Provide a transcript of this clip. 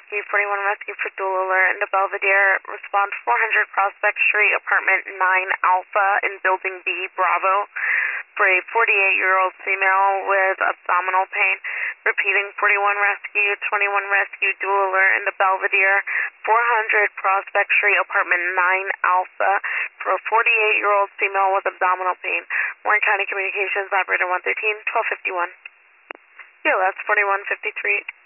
Rescue, 41 Rescue for dual alert into Belvedere. Respond 400 Prospect Street, apartment 9 Alpha in Building B, Bravo, for a 48-year-old female with abdominal pain. Repeating, 41 Rescue, 21 Rescue, dual alert into Belvedere, 400 Prospect Street, apartment 9 Alpha, for a 48-year-old female with abdominal pain. Warren County Communications, operator 113, 1251. Yeah, that's 4153.